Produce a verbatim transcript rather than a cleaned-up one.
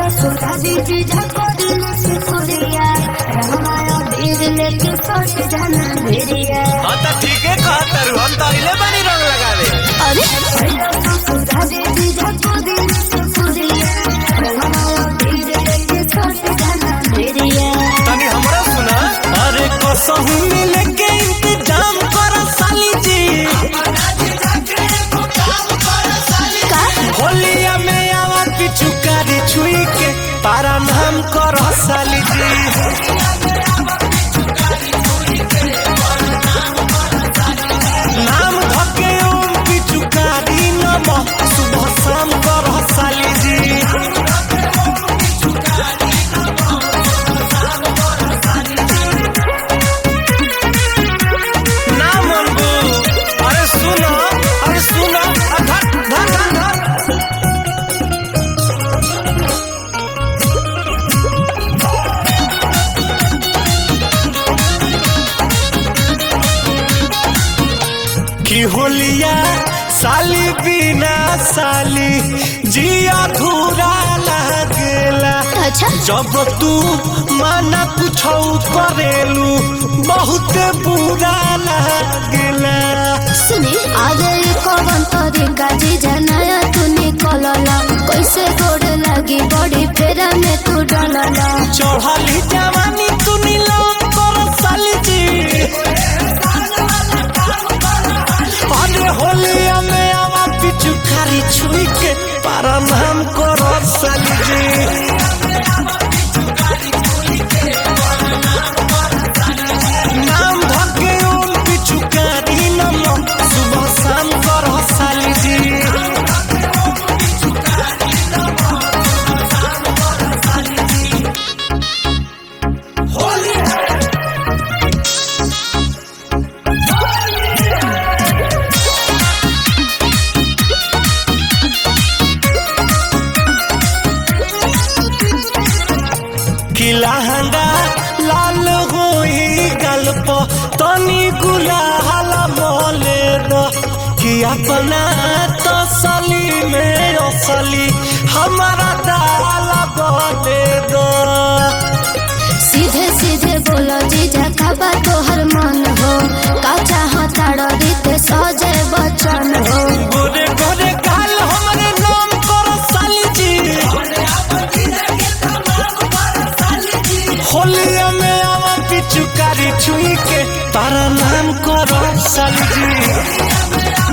सुधा दीदी झकोरी से खुरिया हमारा बीर लेके सोच जाना भेड़िया। हाँ तो ठीक है कहता रू हम तो इले बनी रंग लगावे। अरे सुधा दीदी झकोरी से खुरिया हमारा बीर लेके सोच जाना भेड़िया। तनी हमरा सुना अरे कसहू मिले के इंतजाम करो साली जी। होलिया में आवा पिचुकारी छुई के पारा नाम करो साली जी। नाम धके ओम पिचुकारी नमः सुबह शाम करो साली जी। ना मनबू अरे सुनो अरे सुनो धर धर धर धर की होलिया साली बिना साली जिया अधूरा लागेला। अच्छा जब तू माना कुछ करेलू बहुत बुरा लागेला। सुनी आगे कौन तरीका जी जनाया तू निकलला कैसे गोड़ लगी बड़ी फेरा में तू डलला। चढ़ली जवानी तू नीलम कर साली जी। अरे होलिया में आवा पिचुकारी छुई के पारा नाम करो साली जी। नाम धके ओम पिचुकारी नमः सुबह शाम करो साली जी। लहंगा लाल होई गल्प तनी गुलाल मोले दो कि अपना तसली में असली हमारा दाल बोले दो। सीधे सीधे बोलो जीजा खाबा तोहर मन हो का चाहता रीते सजे बचन हो। गोरे गोरे गाल हमारे नाम करो साली जी। होलिया में आवा पिचुकारी छुई के तारा नाम करो साली जी।